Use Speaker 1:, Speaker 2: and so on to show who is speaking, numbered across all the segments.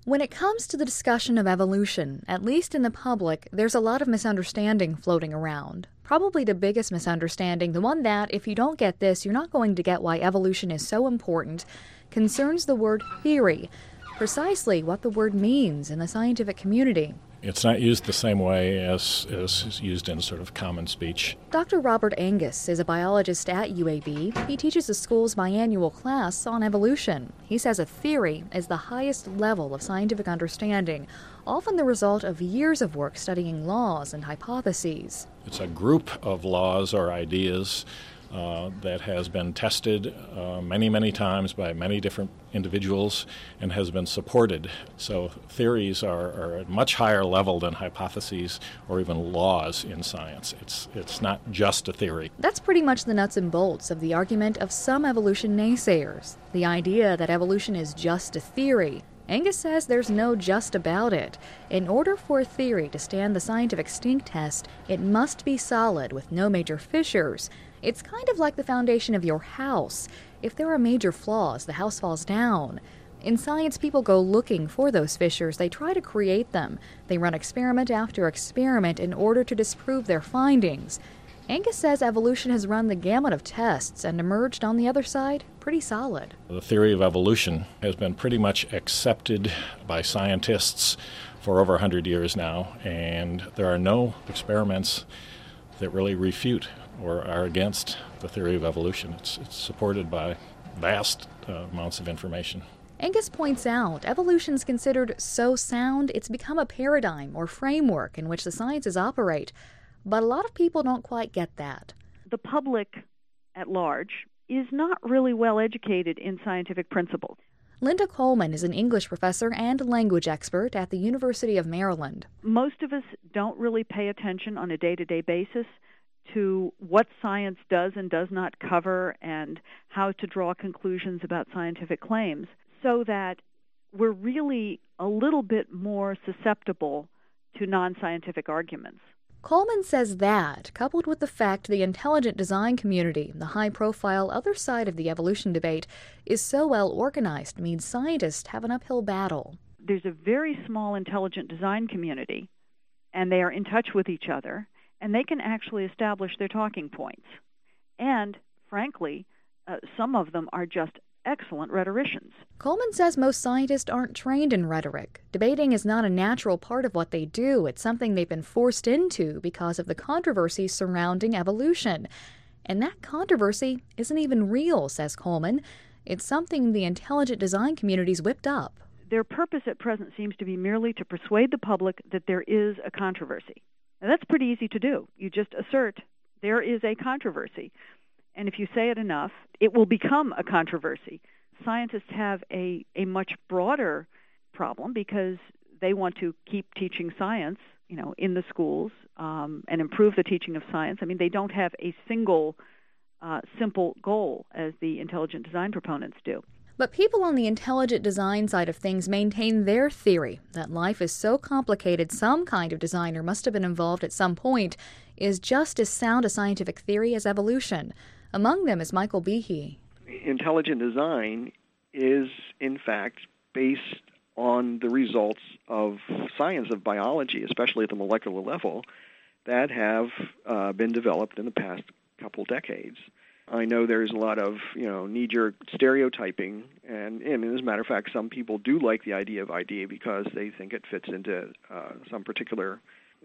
Speaker 1: When it comes to the discussion of evolution, at least in the public, there's a lot of misunderstanding floating around. Probably the biggest misunderstanding, the one that, if you don't get this, you're not going to get why evolution is so important, concerns the word theory, precisely what the word means in the scientific community.
Speaker 2: It's not used the same way as is used in sort of common speech.
Speaker 1: Dr. Robert Angus is a biologist at UAB. He teaches the school's biannual class on evolution. He says a theory is the highest level of scientific understanding, often the result of years of work studying laws and hypotheses.
Speaker 2: It's a group of laws or ideas that has been tested many, many times by many different individuals and has been supported. So theories are at a much higher level than hypotheses or even laws in science. It's not just a theory.
Speaker 1: That's pretty much the nuts and bolts of the argument of some evolution naysayers, the idea that evolution is just a theory. Angus says there's no just about it. In order for a theory to stand the scientific stink test, it must be solid with no major fissures. It's kind of like the foundation of your house. If there are major flaws, the house falls down. In science, people go looking for those fissures. They try to create them. They run experiment after experiment in order to disprove their findings. Angus says evolution has run the gamut of tests and emerged on the other side pretty solid.
Speaker 2: The theory of evolution has been pretty much accepted by scientists for over 100 years now, and there are no experiments that really refute or are against the theory of evolution. It's supported by vast amounts of information.
Speaker 1: Angus points out evolution is considered so sound it's become a paradigm or framework in which the sciences operate. But a lot of people don't quite get that.
Speaker 3: The public at large is not really well educated in scientific principles.
Speaker 1: Linda Coleman is an English professor and language expert at the University of Maryland.
Speaker 3: Most of us don't really pay attention on a day-to-day basis to what science does and does not cover and how to draw conclusions about scientific claims, so that we're really a little bit more susceptible to non-scientific arguments.
Speaker 1: Coleman says that, coupled with the fact the intelligent design community, the high-profile other side of the evolution debate, is so well organized, means scientists have an uphill battle.
Speaker 3: There's a very small intelligent design community, and they are in touch with each other, and they can actually establish their talking points. And, frankly, some of them are just excellent rhetoricians.
Speaker 1: Coleman says most scientists aren't trained in rhetoric. Debating is not a natural part of what they do. It's something they've been forced into because of the controversy surrounding evolution. And that controversy isn't even real, says Coleman. It's something the intelligent design community's whipped up.
Speaker 3: Their purpose at present seems to be merely to persuade the public that there is a controversy. Now, that's pretty easy to do. You just assert there is a controversy. And if you say it enough, it will become a controversy. Scientists have a much broader problem because they want to keep teaching science, in the schools and improve the teaching of science. I mean, they don't have a single simple goal as the intelligent design proponents do.
Speaker 1: But people on the intelligent design side of things maintain their theory that life is so complicated some kind of designer must have been involved at some point is just as sound a scientific theory as evolution. Among them is Michael Behe.
Speaker 4: Intelligent design is, in fact, based on the results of science of biology, especially at the molecular level, that have been developed in the past couple decades. I know there's a lot of, knee-jerk stereotyping, and as a matter of fact, some people do like the idea of ID because they think it fits into some particular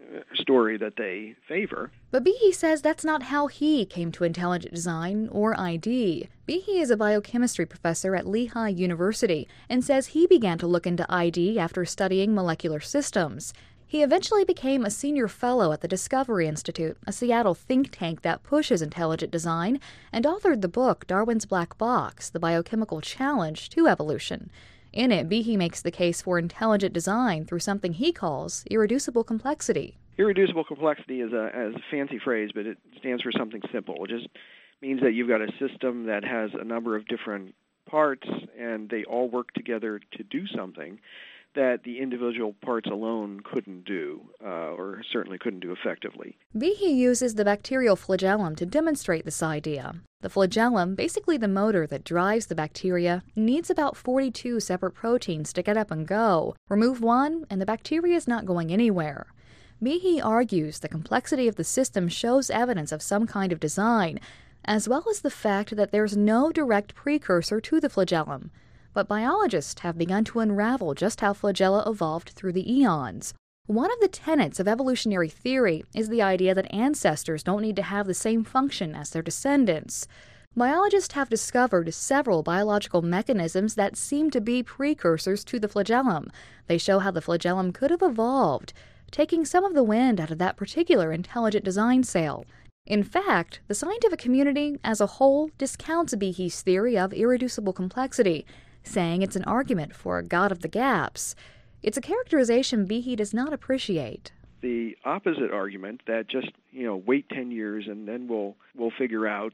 Speaker 4: story that they favor.
Speaker 1: But Behe says that's not how he came to intelligent design or ID. Behe is a biochemistry professor at Lehigh University and says he began to look into ID after studying molecular systems. He eventually became a senior fellow at the Discovery Institute, a Seattle think tank that pushes intelligent design, and authored the book Darwin's Black Box, The Biochemical Challenge to Evolution. In it, Behe makes the case for intelligent design through something he calls irreducible complexity.
Speaker 4: Irreducible complexity is a fancy phrase, but it stands for something simple. It just means that you've got a system that has a number of different parts and they all work together to do something that the individual parts alone couldn't do, or certainly couldn't do effectively.
Speaker 1: Behe uses the bacterial flagellum to demonstrate this idea. The flagellum, basically the motor that drives the bacteria, needs about 42 separate proteins to get up and go. Remove one, and the bacteria is not going anywhere. Behe argues the complexity of the system shows evidence of some kind of design, as well as the fact that there's no direct precursor to the flagellum. But biologists have begun to unravel just how flagella evolved through the eons. One of the tenets of evolutionary theory is the idea that ancestors don't need to have the same function as their descendants. Biologists have discovered several biological mechanisms that seem to be precursors to the flagellum. They show how the flagellum could have evolved, taking some of the wind out of that particular intelligent design sail. In fact, the scientific community as a whole discounts Behe's theory of irreducible complexity, saying it's an argument for a God of the gaps. It's a characterization Behe does not appreciate.
Speaker 4: The opposite argument that just, wait 10 years and then we'll figure out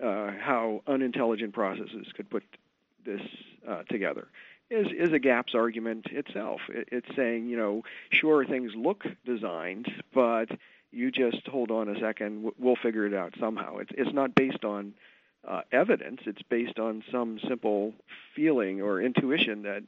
Speaker 4: how unintelligent processes could put this together is a gaps argument itself. It's saying, sure, things look designed, but you just hold on a second, we'll figure it out somehow. It's not based on evidence. It's based on some simple feeling or intuition that,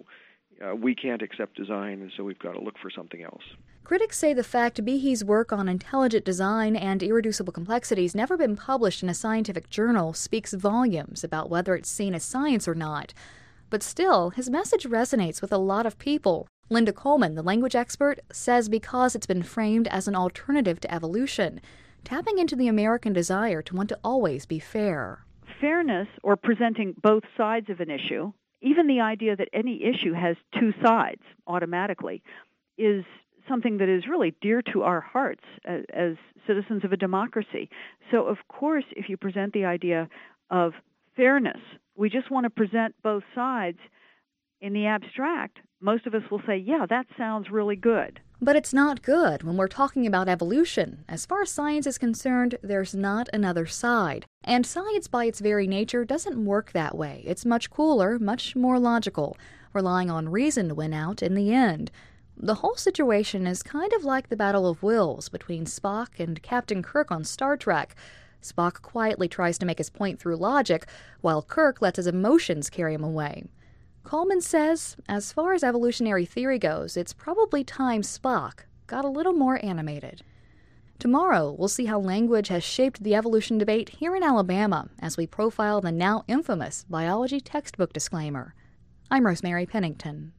Speaker 4: we can't accept design, and so we've got to look for something else.
Speaker 1: Critics say the fact Behe's work on intelligent design and irreducible complexity has never been published in a scientific journal speaks volumes about whether it's seen as science or not. But still, his message resonates with a lot of people. Linda Coleman, the language expert, says because it's been framed as an alternative to evolution, tapping into the American desire to want to always be fair.
Speaker 3: Fairness, or presenting both sides of an issue, even the idea that any issue has two sides automatically, is something that is really dear to our hearts as citizens of a democracy. So, of course, if you present the idea of fairness, we just want to present both sides in the abstract, most of us will say, yeah, that sounds really good.
Speaker 1: But it's not good when we're talking about evolution. As far as science is concerned, there's not another side. And science by its very nature doesn't work that way. It's much cooler, much more logical, relying on reason to win out in the end. The whole situation is kind of like the Battle of Wills between Spock and Captain Kirk on Star Trek. Spock quietly tries to make his point through logic, while Kirk lets his emotions carry him away. Coleman says, as far as evolutionary theory goes, it's probably time Spock got a little more animated. Tomorrow, we'll see how language has shaped the evolution debate here in Alabama as we profile the now infamous biology textbook disclaimer. I'm Rosemary Pennington.